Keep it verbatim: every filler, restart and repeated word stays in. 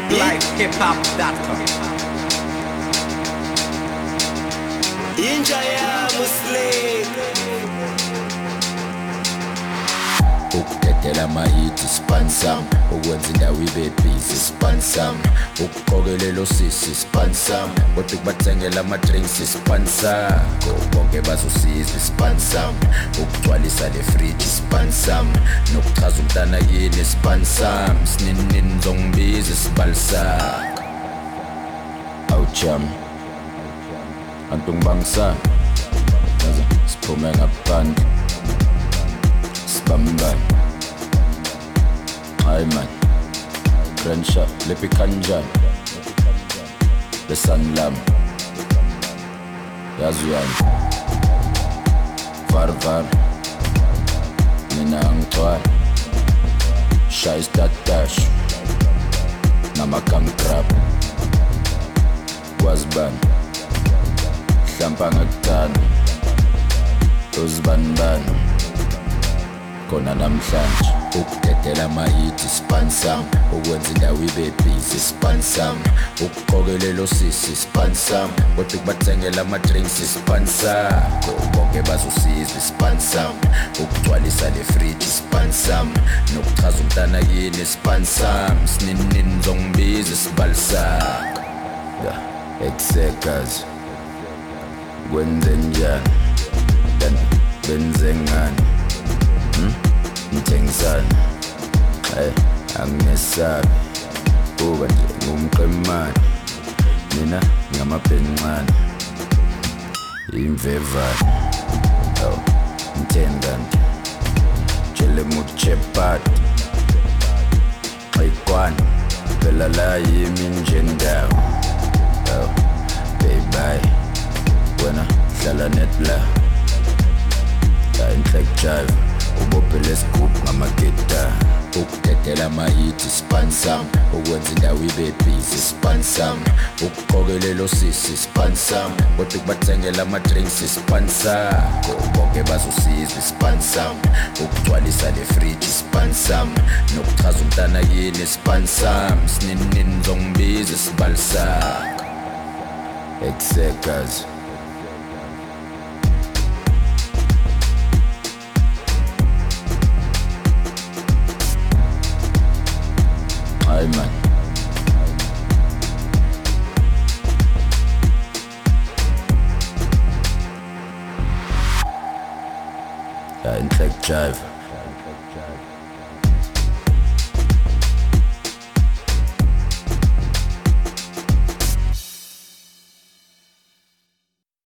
life hip hop dot com. Inja ya Muslim ukudedela amahithi spansam ukwenza indawo ibe busy spansam ukuqokelela sisi spansam kodwa ukubathengela ama-drinks spansam bonke bazosiza spansam ukugcwalisa le fridge spansam nokuchaza umntana kini spansam sininini nizongibiza sibalisam awujam antu ngibangisana siphume ngaphandle Bamba Ay man Crenshaw Lepi kanjan Besan lam Yazuyan Var var Mina angtwar Shais datash Namakam krab Wazban Hlampang agtan Uzban ban Kona namhlanje ukudedela amahithi spansam ukwenza indawo ibe busy spansam ukuqokelela sisi spansam kodwa ukubathengela ama-drinks spansam bonke bazosiza spansam ukugcwalisa le fridge spansam nokuchaza umntana kini spansam sininini nizongibiza sibalisam ekusekazi kwenze njani kanti benze ngani Ngithengisana hey anginesabi kuba nje ngumqemane mina ngamabhencane imvevane oh ngithenganti jele muchepat ayikwana phela la yimi nje ndawo oh baby wena hlala netla la inhlek jive ubopele scoop ngamageta ukudedela amahithi spansam ukwenza indawo ibe busy spansam ukuqokelela sisi spansam kodwa ukubathengela ama-drinks spansam bonke bazosiza spansam ukugcwalisa le fridge spansam nokuchaza umntana kini spansam sininini nizongibiza sibalisam ekusekazi Ay man Ja, in Track Jive